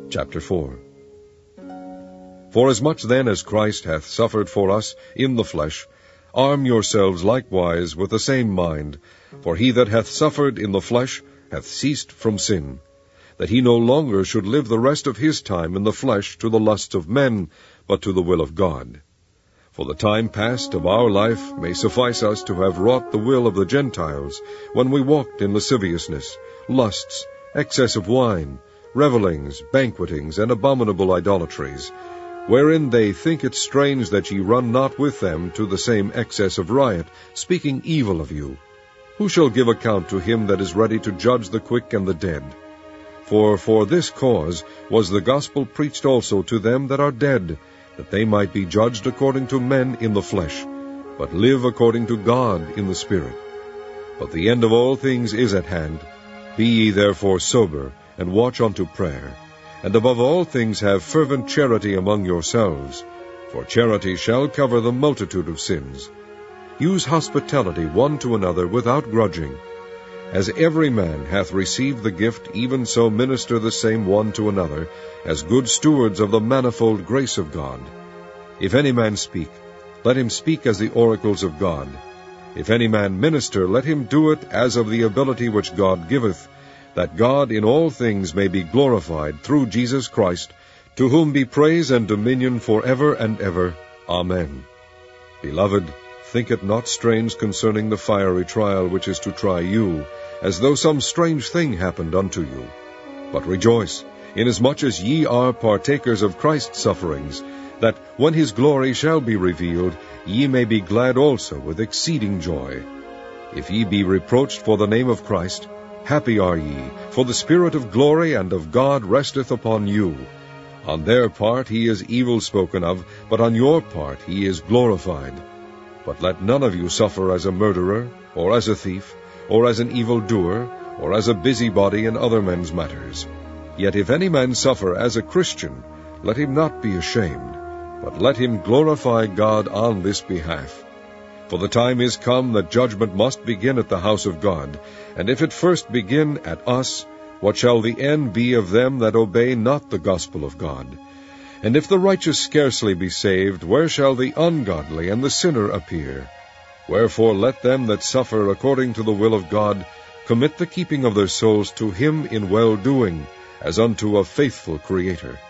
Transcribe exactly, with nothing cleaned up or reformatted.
Chapter four. Forasmuch then as Christ hath suffered for us in the flesh, arm yourselves likewise with the same mind. For he that hath suffered in the flesh hath ceased from sin, that he no longer should live the rest of his time in the flesh to the lusts of men, but to the will of God. For the time past of our life may suffice us to have wrought the will of the Gentiles, when we walked in lasciviousness, lusts, excess of wine, revellings, banquetings, and abominable idolatries, wherein they think it strange that ye run not with them to the same excess of riot, speaking evil of you. Who shall give account to him that is ready to judge the quick and the dead? For for this cause was the gospel preached also to them that are dead, that they might be judged according to men in the flesh, but live according to God in the Spirit. But the end of all things is at hand. Be ye therefore sober, and watch unto prayer. And above all things have fervent charity among yourselves, for charity shall cover the multitude of sins. Use hospitality one to another without grudging. As every man hath received the gift, even so minister the same one to another, as good stewards of the manifold grace of God. If any man speak, let him speak as the oracles of God. If any man minister, let him do it as of the ability which God giveth, that God in all things may be glorified through Jesus Christ, to whom be praise and dominion for ever and ever. Amen. Beloved, think it not strange concerning the fiery trial which is to try you, as though some strange thing happened unto you. But rejoice, inasmuch as ye are partakers of Christ's sufferings, that when his glory shall be revealed, ye may be glad also with exceeding joy. If ye be reproached for the name of Christ, happy are ye, for the Spirit of glory and of God resteth upon you. On their part he is evil spoken of, but on your part he is glorified. But let none of you suffer as a murderer, or as a thief, or as an evildoer, or as a busybody in other men's matters. Yet if any man suffer as a Christian, let him not be ashamed, but let him glorify God on this behalf. For the time is come that judgment must begin at the house of God. And if it first begin at us, what shall the end be of them that obey not the gospel of God? And if the righteous scarcely be saved, where shall the ungodly and the sinner appear? Wherefore let them that suffer according to the will of God commit the keeping of their souls to him in well-doing, as unto a faithful Creator.